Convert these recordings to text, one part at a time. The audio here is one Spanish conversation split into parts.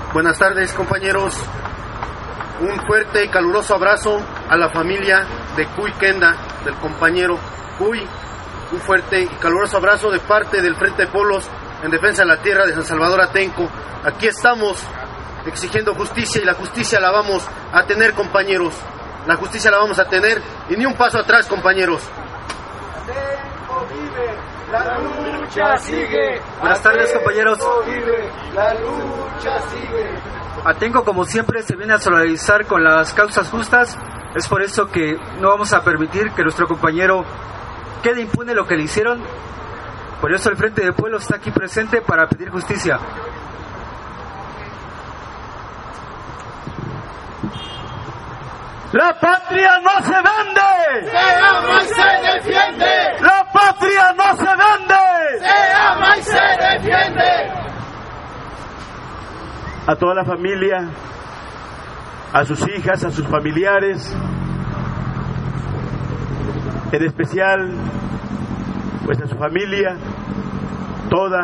Buenas tardes, compañeros. Un fuerte y caluroso abrazo a la familia de Cuy Kenda, del compañero Cuy. Un fuerte y caluroso abrazo de parte del Frente de Pueblos en defensa de la tierra de San Salvador Atenco. Aquí estamos exigiendo justicia y la justicia la vamos a tener, compañeros. La justicia la vamos a tener y ni un paso atrás, compañeros. Atenco vive, la lucha sigue. Buenas tardes, compañeros. Vive, la lucha sigue. Atenco, como siempre, se viene a solidarizar con las causas justas. Es por eso que no vamos a permitir que nuestro compañero quede impune lo que le hicieron. Por eso el Frente de Pueblos está aquí presente para pedir justicia. ¡La patria no se vende! ¡Se ama y se defiende! ¡La patria no se vende! ¡Se ama y se defiende! A toda la familia, a sus hijas, a sus familiares, en especial, pues a su familia, toda,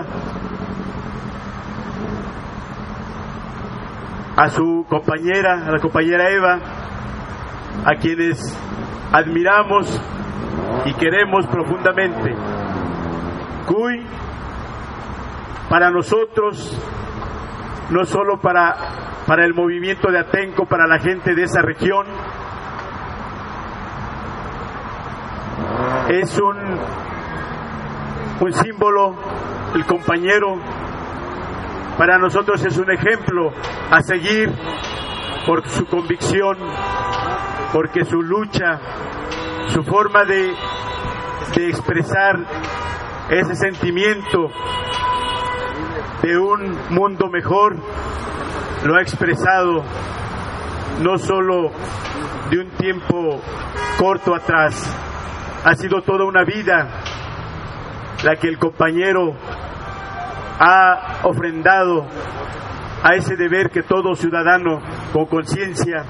a su compañera, a la compañera Eva, a quienes admiramos y queremos profundamente. Cuy, para nosotros, no solo para el movimiento de Atenco, para la gente de esa región, es un símbolo, el compañero, para nosotros es un ejemplo a seguir por su convicción, porque su lucha, su forma de expresar ese sentimiento de un mundo mejor, lo ha expresado no solo de un tiempo corto atrás, ha sido toda una vida la que el compañero ha ofrendado a ese deber que todo ciudadano con conciencia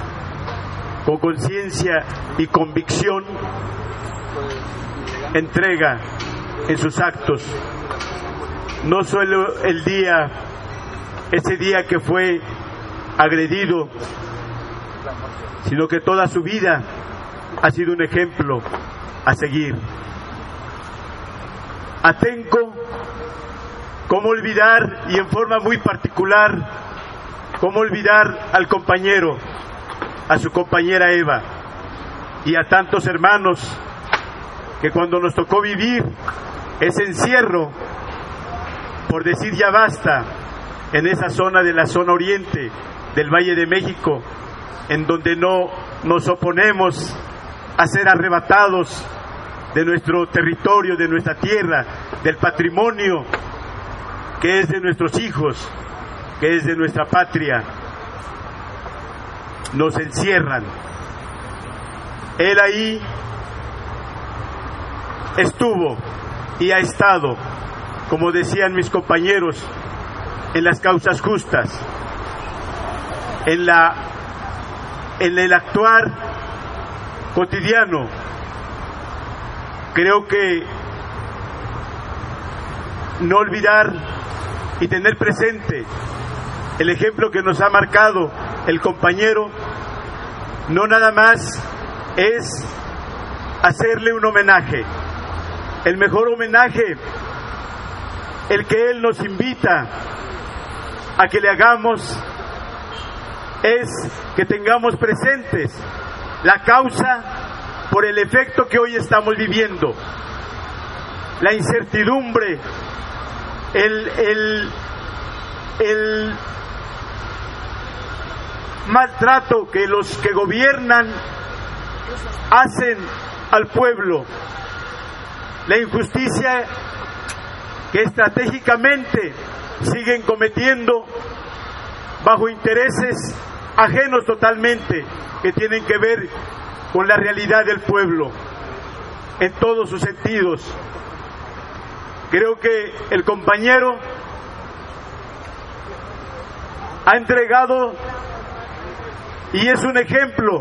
y convicción entrega en sus actos. No solo ese día que fue agredido, sino que toda su vida ha sido un ejemplo a seguir. Atenco, ¿cómo olvidar, y en forma muy particular, cómo olvidar al compañero, a su compañera Eva, y a tantos hermanos que cuando nos tocó vivir ese encierro, por decir ya basta, en esa zona de la zona oriente del Valle de México, en donde no nos oponemos a ser arrebatados de nuestro territorio, de nuestra tierra, del patrimonio que es de nuestros hijos, que es de nuestra patria, nos encierran. Él ahí estuvo y ha estado, como decían mis compañeros, en las causas justas, en el actuar cotidiano. Creo que no olvidar y tener presente el ejemplo que nos ha marcado el compañero, no nada más es hacerle un homenaje. El mejor homenaje, el que él nos invita a que le hagamos, es que tengamos presentes la causa por el efecto que hoy estamos viviendo, la incertidumbre, el maltrato que los que gobiernan hacen al pueblo, la injusticia que estratégicamente siguen cometiendo bajo intereses ajenos totalmente, que tienen que ver con la realidad del pueblo en todos sus sentidos. Creo que el compañero ha entregado y es un ejemplo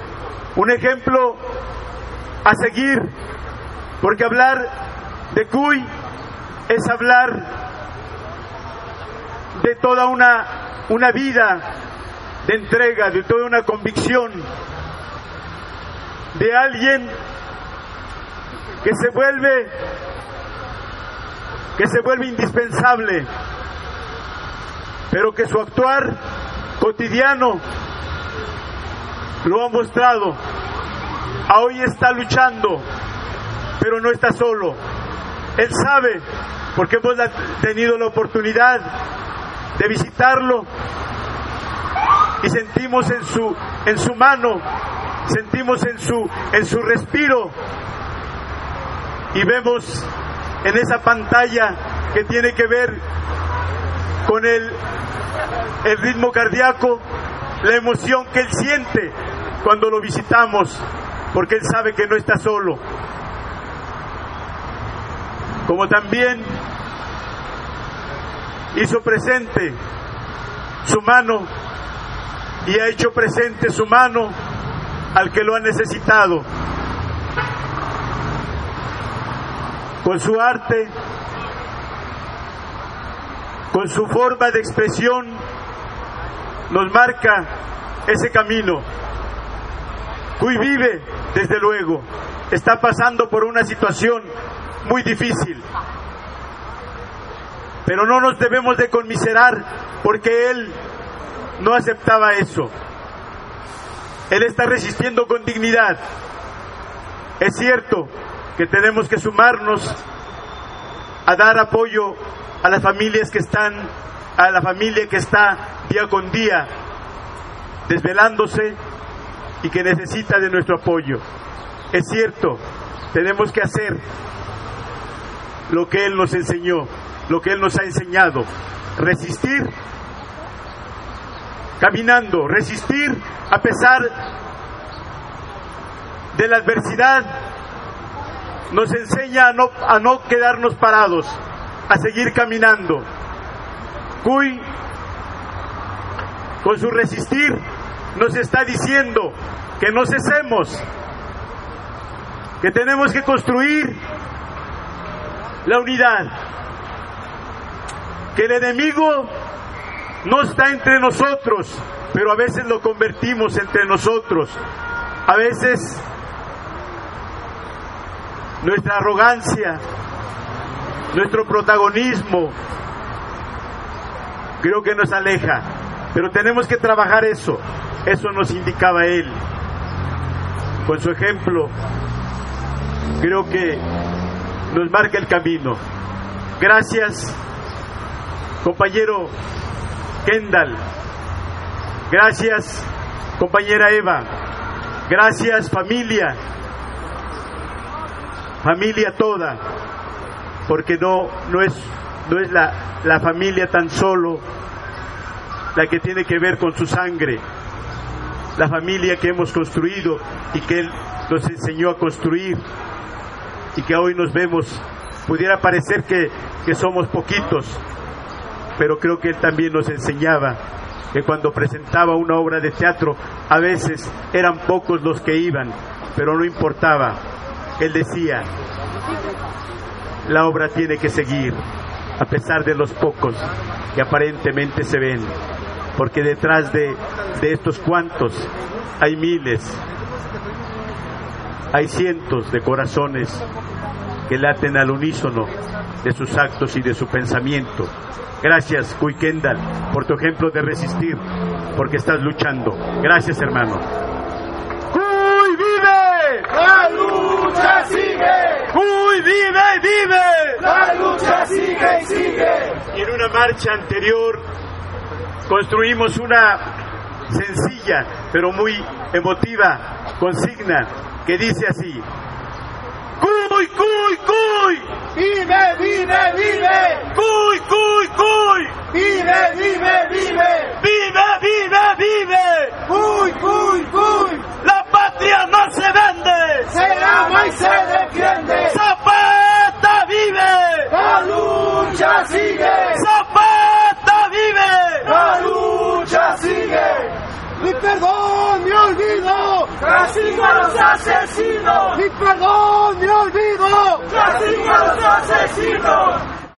a seguir, porque hablar de Cuy es hablar de toda una una vida de entrega, de toda una convicción, de alguien que se vuelve indispensable, pero que su actuar cotidiano lo ha mostrado. Hoy está luchando, pero no está solo. Él sabe, porque hemos tenido la oportunidad de visitarlo y sentimos en su mano, sentimos en su respiro, y vemos en esa pantalla que tiene que ver con el ritmo cardíaco, la emoción que él siente cuando lo visitamos, porque él sabe que no está solo. Como también hizo presente su mano y ha hecho presente su mano al que lo ha necesitado. Con su arte, con su forma de expresión, nos marca ese camino. Cuy vive, desde luego, está pasando por una situación muy difícil, pero no nos debemos de conmiserar, porque él no aceptaba eso. Él está resistiendo con dignidad. Es cierto que tenemos que sumarnos a dar apoyo a las familias que están, a la familia que está día con día desvelándose y que necesita de nuestro apoyo. Es cierto, tenemos que hacer lo que él nos enseñó, lo que él nos ha enseñado: resistir caminando, resistir a pesar de la adversidad. Nos enseña a no quedarnos parados, a seguir caminando. Cuy, con su resistir, nos está diciendo que no cesemos, que tenemos que construir la unidad, que el enemigo no está entre nosotros, pero a veces lo convertimos entre nosotros. A veces nuestra arrogancia, nuestro protagonismo, creo que nos aleja, pero tenemos que trabajar eso. Eso nos indicaba él. Con su ejemplo, creo que nos marca el camino. Gracias, compañero Kendall. Gracias, compañera Eva. Gracias, familia toda, porque no es la familia tan solo la que tiene que ver con su sangre, la familia que hemos construido y que él nos enseñó a construir, y que hoy nos vemos, pudiera parecer que somos poquitos, pero creo que él también nos enseñaba que cuando presentaba una obra de teatro, a veces eran pocos los que iban, pero no importaba. Él decía: la obra tiene que seguir, a pesar de los pocos que aparentemente se ven, porque detrás de estos cuantos hay miles, hay cientos de corazones que laten al unísono de sus actos y de su pensamiento. Gracias, Cuy Kendall, por tu ejemplo de resistir, porque estás luchando. Gracias, hermano. ¡Cuy vive! ¡La lucha sigue! ¡Cuy vive, vive! ¡La lucha sigue y sigue! Y en una marcha anterior construimos una sencilla pero muy emotiva consigna que dice así: ¡Cuy, cuy, cuy! ¡Vive, vive, vive! ¡Cuy, cuy, cuy! ¡Vive, vive, vive! ¡Vive, vive, vive! ¡Cuy, cuy, cuy! ¡La patria no se vende! ¡Se ama y se defiende! ¡Zapata vive! ¡La lucha sigue! ¡Zapata vive! ¡La lucha sigue! ¡Mi perdón, mi olvido! ¡Castigo a los asesinos! ¡Mi perdón, mi olvido! ¡Castigo a los asesinos!